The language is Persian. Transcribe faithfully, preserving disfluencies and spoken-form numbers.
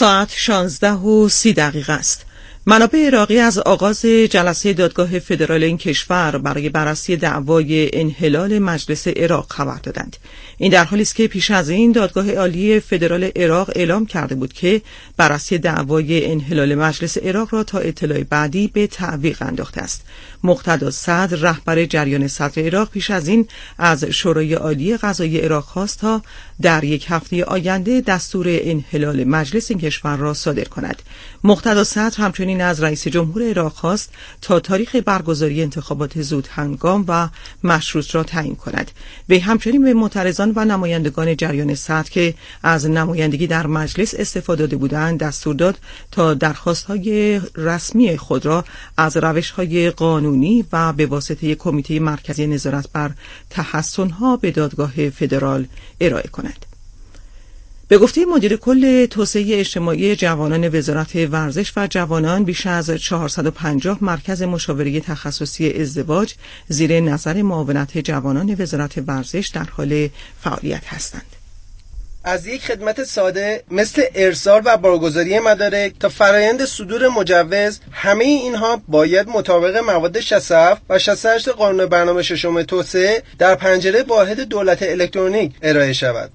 ساعت شانزده و سی دقیقه است. منابع عراقی از آغاز جلسه دادگاه فدرال این کشور برای بررسی دعوای انحلال مجلس عراق خبر دادند. این در حالی است که پیش از این دادگاه عالی فدرال عراق اعلام کرده بود که بررسی دعوای انحلال مجلس عراق را تا اطلاع بعدی به تعویق انداخته است. مقتدا صدر رهبر جریان صدر عراق پیش از این از شورای عالی قضایی عراق خواست تا در یک هفته آینده دستور انحلال مجلس این کشور را صادر کند. مقتدا صدر همچنین از رئیس جمهور عراق خواست تا تاریخ برگزاری انتخابات زود هنگام و مشروط را تعیین کند. وی همچنین به معترضان و نمایندگان جریان صدر که از نمایندگی در مجلس استفاده داده بودند دستور داد تا درخواست‌های رسمی خود را از روش‌های قانونی و به واسطه کمیته مرکزی نظارت بر تحصن‌ها به دادگاه فدرال ارائه کند. به گفته مدیر کل توسعه اجتماعی جوانان وزارت ورزش و جوانان، بیش از چهارصد و پنجاه مرکز مشاوره تخصصی ازدواج زیر نظر معاونت جوانان وزارت ورزش در حال فعالیت هستند. از یک خدمت ساده مثل ارسال و بارگذاری مدارک تا فرایند صدور مجوز، همه اینها باید مطابق مواد شصت و هفت و شصت و هشت قانون برنامه ششم توسعه در پنجره واحد دولت الکترونیک ارائه شود.